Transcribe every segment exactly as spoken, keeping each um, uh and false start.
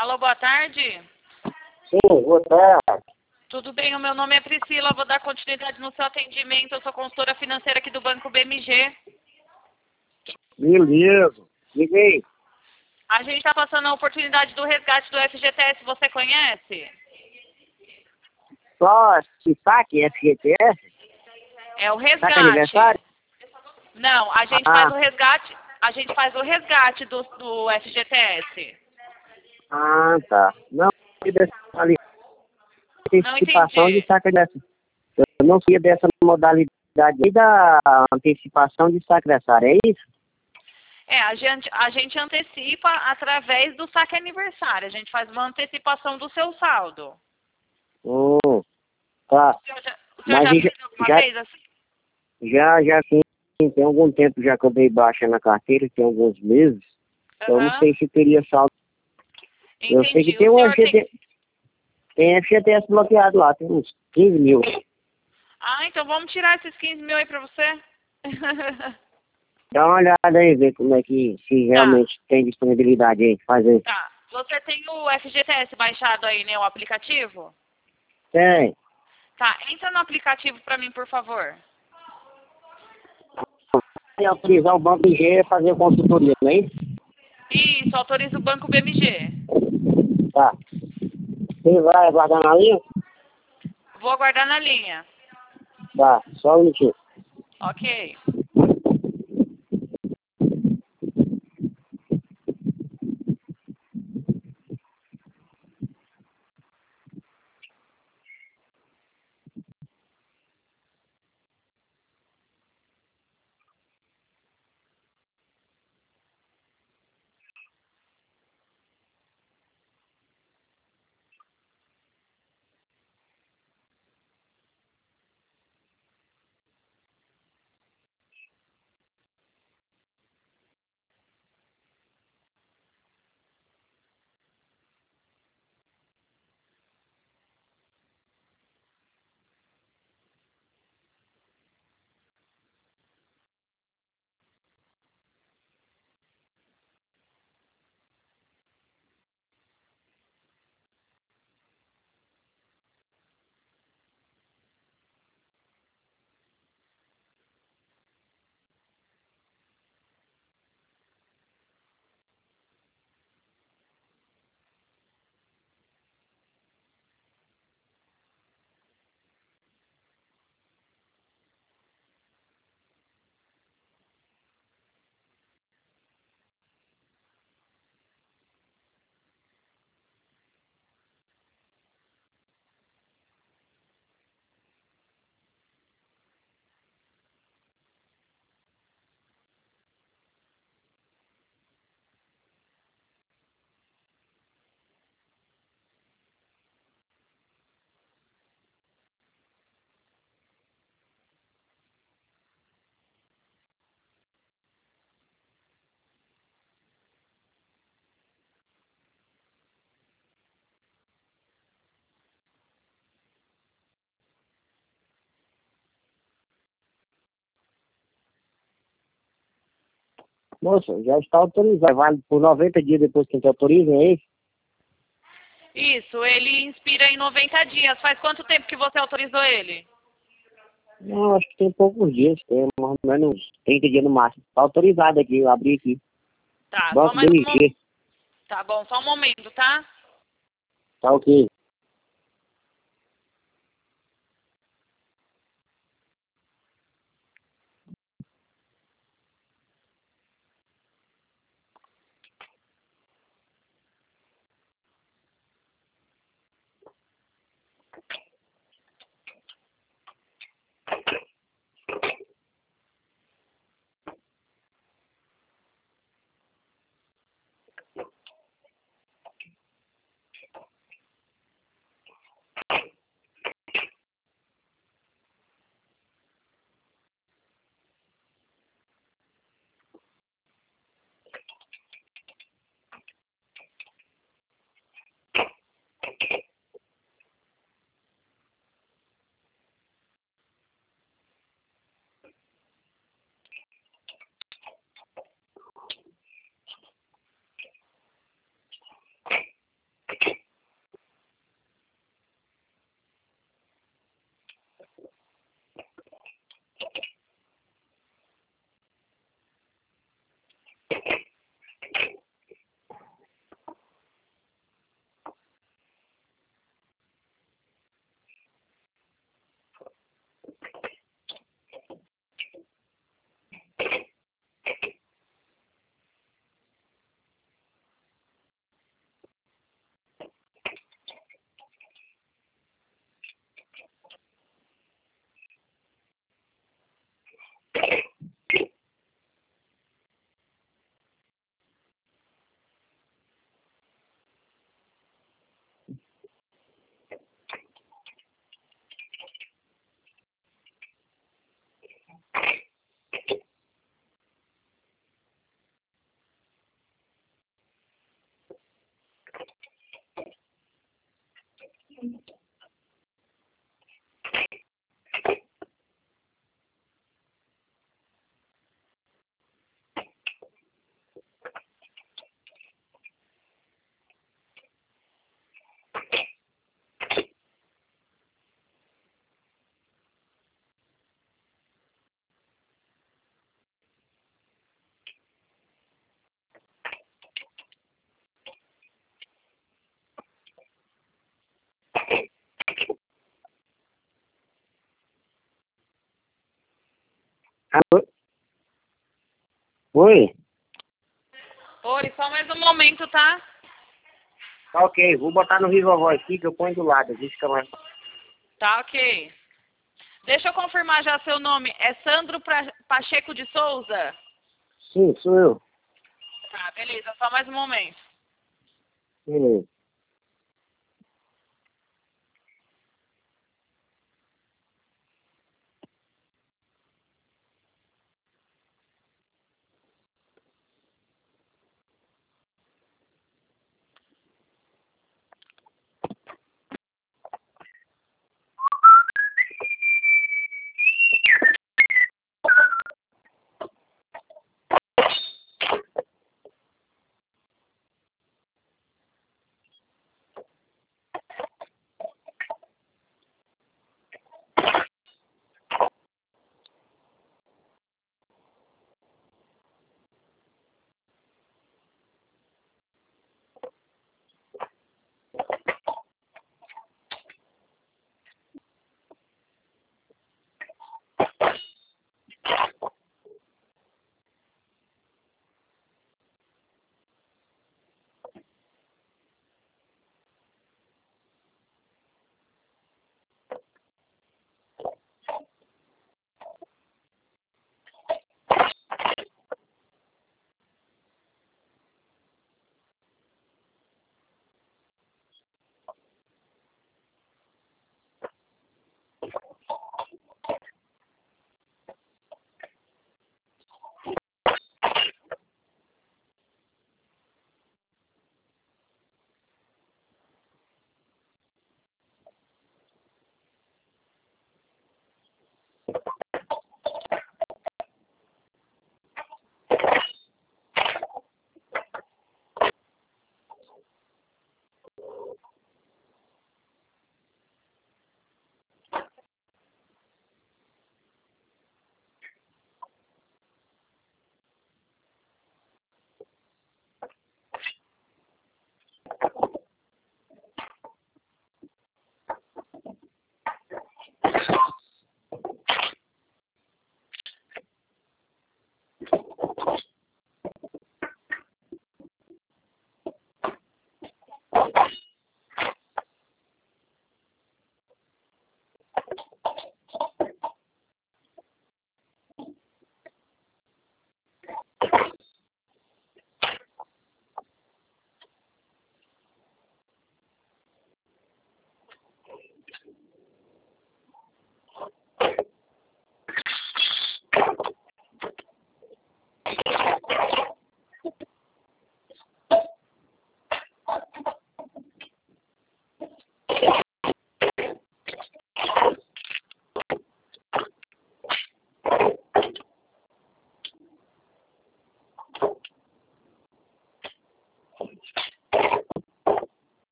Alô, boa tarde. Sim, boa tarde. Tudo bem? O meu nome é Priscila, vou dar continuidade no seu atendimento. Eu sou consultora financeira aqui do Banco B M G. Beleza. Diga aí. A gente está passando a oportunidade do resgate do F G T S, você conhece? Só esse saque F G T S? É o Saque resgate. aniversário? Não, a gente Ah. faz o resgate, a gente faz o resgate do, do F G T S. Ah, tá. Não, ali, Não antecipação de entendi. saque dessa. Eu não sabia dessa modalidade aí da antecipação de saque aniversário, é isso? É, a gente, a gente antecipa através do saque aniversário. A gente faz uma antecipação do seu saldo. Hum, tá. O senhor já, o senhor Mas já já, fez alguma já, vez assim? já, já sim, tem algum tempo já que eu dei baixa na carteira, tem alguns meses. Então eu não Aham. sei se teria saldo. Eu sei que Entendi. tem O um senhor tem... F G T S, tem F G T S bloqueado lá, tem uns quinze mil. Ah, então vamos tirar esses quinze mil aí pra você? Dá uma olhada aí, ver como é que, se Tá, realmente tem disponibilidade aí, fazer. tá. Você tem o F G T S baixado aí, né, o aplicativo? Tem. Tá, entra no aplicativo pra mim, por favor. E autorizar o Banco I G a fazer consultoria, não é isso? Isso, autoriza o Banco B M G. Tá. Você vai aguardar na linha? Vou aguardar na linha. Tá, só um minutinho. Ok. Moça, já está autorizado. Vale por noventa dias depois que a gente autoriza, é isso? Isso, ele inspira em noventa dias. Faz quanto tempo que você autorizou ele? Não, acho que tem poucos dias, tem mais ou menos uns trinta dias no máximo. Está autorizado aqui, eu abri aqui. Tá, só Banco mais um momento. B M G. Tá bom, só um momento, tá? Tá ok. Alô? Oi? Oi, só mais um momento, tá? Tá ok, vou botar no Viva Voz aqui que eu ponho do lado, aqui fica mais. Tá ok. Deixa eu confirmar já seu nome. É Sandro pra... Pacheco de Souza? Sim, sou eu. Tá, beleza, só mais um momento. Beleza.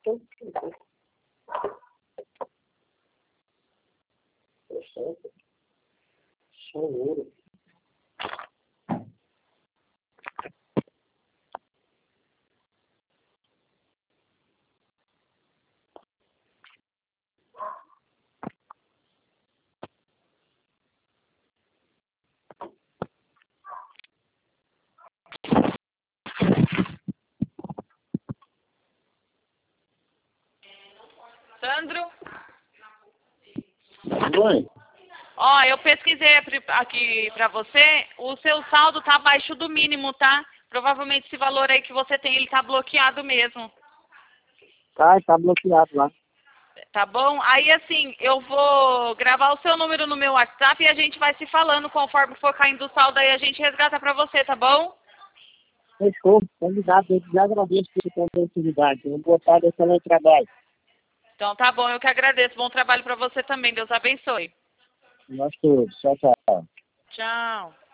Sandro? Oi? Ó, eu pesquisei aqui pra você, o seu saldo tá abaixo do mínimo, tá? Provavelmente esse valor aí que você tem, ele tá bloqueado mesmo. Tá, tá bloqueado lá. Tá bom? Aí assim, eu vou gravar o seu número no meu WhatsApp e a gente vai se falando conforme for caindo o saldo aí, a gente resgata pra você, tá bom? Fechou, candidato, eu te agradeço pela oportunidade. Uma boa tarde, excelente trabalho. Então tá bom, eu que agradeço. Bom trabalho pra você também. Deus abençoe. Nós todos. Tchau, tchau. Tchau.